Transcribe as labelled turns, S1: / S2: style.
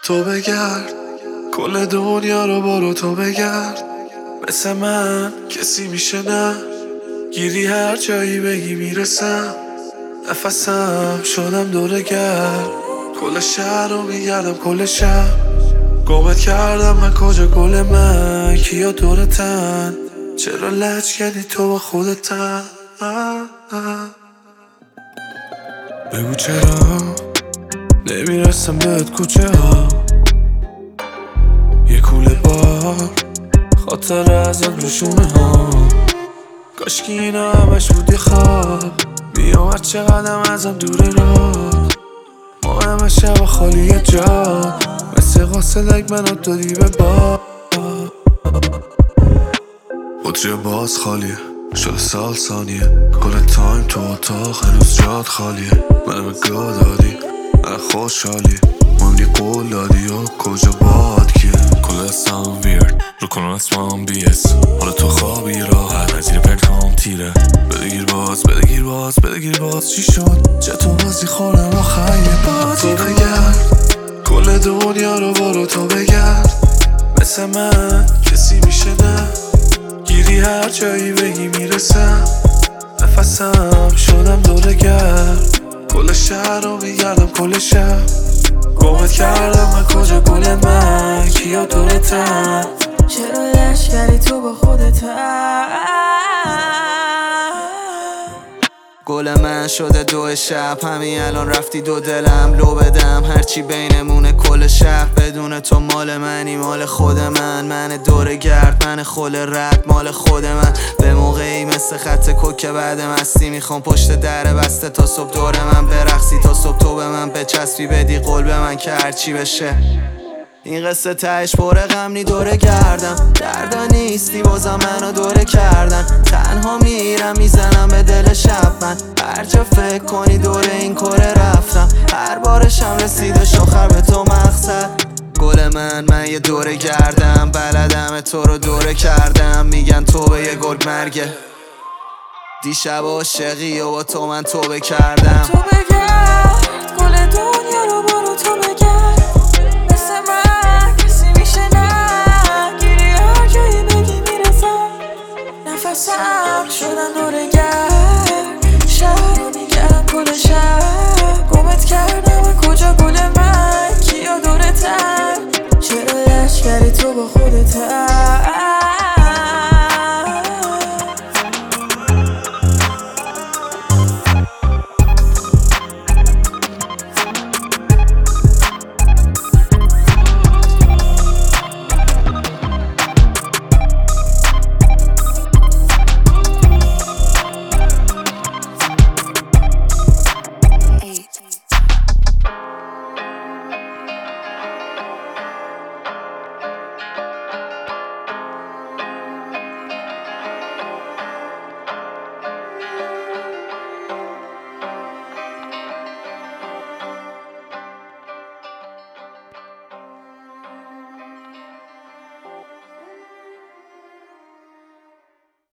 S1: تو بگرد کل دنیا رو برو تو بگرد، مثل من کسی میشه نه؟ گیری هر جایی بگی میرسم، نفسم شدم دوره گرد، کل شهر رو میگردم کل شب، گمت کردم من کجا گل من، کیا دورتن، چرا لج کردی تو با خودتن؟ بگو چرا نمیرسم بهت کوچه ها، یه کوله بار خاطر ازت روشونه ها، کاشکی اینا همش بود یه خواب، میام هر چقدرم ازم دوره را، ما همه شب خالی جا، مثل قاصدک منو دادی به با، بطری باز خالیه شده سال ثانیه، کل تایم تو اتاق هنوز جاد خالیه، منو به گاه دادی من خوشحالی، مهمنی قول دادی و کجا باد کیه، کل دستم ویرد رو کنم اسمم بیس، حالا تو خوابی راحت نزیر پنکام تیره، بدگیر باز چی شد؟ چطور بازی خورم آخر یه بازی تو بگرد کل دنیا رو برو تو بگرد، مثل من کسی میشه نه؟ گیری هر جایی بگی میرسم، نفسم شدم دوره گرد، کل شهر رو میگردم کل شب، گمت کردم من کجا گل من، کیا دورتن،
S2: چرا لش کردی تو با خودتن؟ گل من شده دو شب، همین الان رفتی دو دلم لو بدم، هرچی بینمونه کل شب، بدون تو مال منی مال خود من دوره گرد، من خل رد مال خود من، به موقعی مثل خط کوک بعد مستی، میخوام پشت در بسته تا صبح دور من برقصی، تا صبح تو به من بچسبی بدی قول به من که هرچی بشه، این قصه تهش پر غم نی دوره گردم، دردا نیستی بازم منو دوره کردن، تنها میرم میزنم به دل شب، من هر جا فکر کنی دوره این کره رفتم، هر بارشم رسیدش آخر به تو مقصد، گل من یه دوره گردم، بلدم تو رو دوره کردم، میگن تو به یه گل مرگه، دیشب عاشقی و با تو من توبه کردم،
S3: تو بگرد کل دنیا رو برو تو بگرد، مثل من کسی میشه نه؟ گیری هر جایی بگی میرسم، نفسم شدن دوره گرد، شهر رو میگردم کل شهر.